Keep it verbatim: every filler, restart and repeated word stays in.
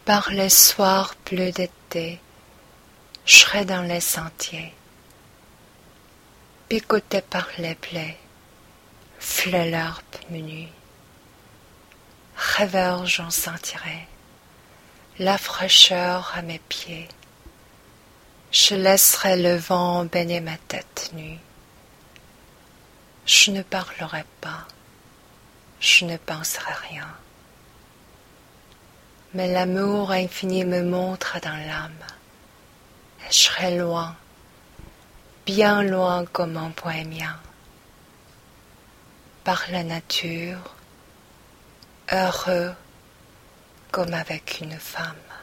Par les soirs bleus d'été, je serai dans les sentiers, picoté par les blés, fleur l'herbe menue. Rêveur, j'en sentirai la fraîcheur à mes pieds. Je laisserai le vent baigner ma tête nue. Je ne parlerai pas, je ne penserai rien. Mais l'amour infini me montre dans l'âme. Et je serai loin, bien loin comme un bohémien. Par la nature, heureux comme avec une femme.